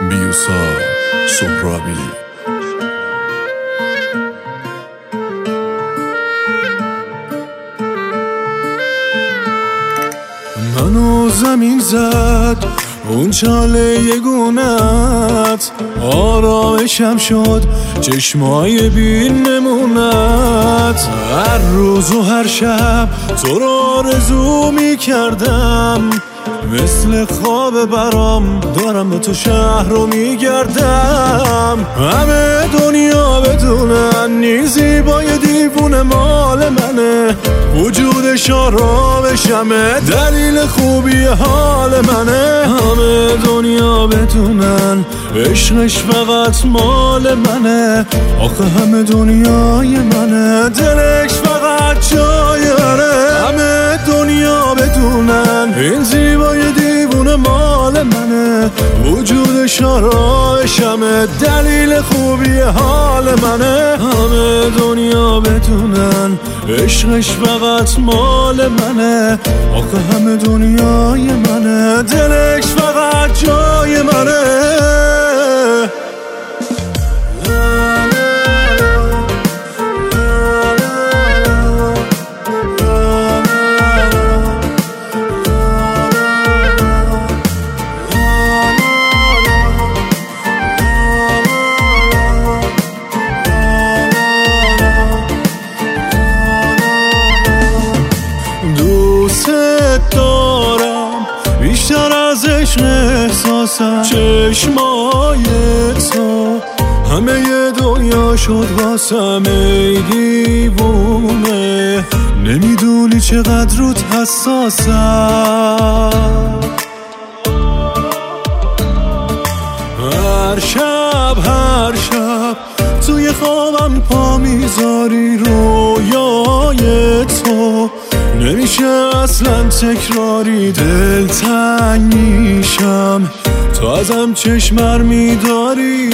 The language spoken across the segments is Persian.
بیوسا سهرابی. منو زمین زد اون چاله یگونت، آرامشم شد چشمای بی نمونت. هر روز و هر شب تو رو آرزو می کردم، مثل خواب برام دارم به تو شهر رو می گردم. همه دنیا بدونن نی زیبای دیوونه مال منه، وجودش آرامشمه دلیل خوبی حال منه. همه دنیا بدونن عشقش فقط مال منه، آخه همه دنیای منه دلش فقط جای منه. همه دنیا بدونن این زیبای دیوونه مال منه، وجودش آرامشمه دلیل خوبی حال منه. همه دنیا بدونن عشقش فقط مال منه، آخه همه دنیای منه دلش فقط جای منه. دارم بیشتر از عشق احساسم، چشمای تو همه دنیا شد واسم. ای دیوونه نمیدونی چقدر روت حساسم. هر شب توی خوابم پا میذاری، رویای تو نمیشه اصلا تکراری. دل تنگ میشم تو ازم چشمر میداری.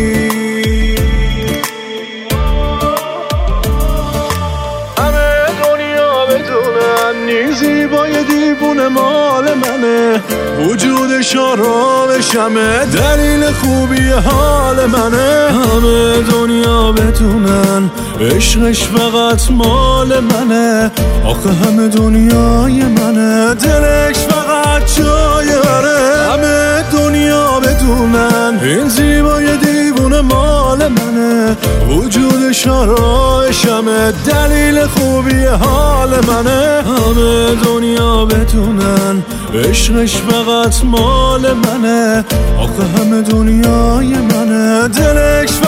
همه دنیا بدونن نی زیبای دیوونه مال منه، وجودش آرامشمه دلیل خوبی حال منه. همه دنیا بدونن عشقش فقط مال منه، آخه همه دنیای منه دلش فقط جای منه. همه دنیا بدونن این زیبای دیوونه مال منه، وجودش آرامشمه دلیل خوبی حال منه. همه دنیا بدونن عشقش فقط مال منه، آخه همه دنیای منه دلش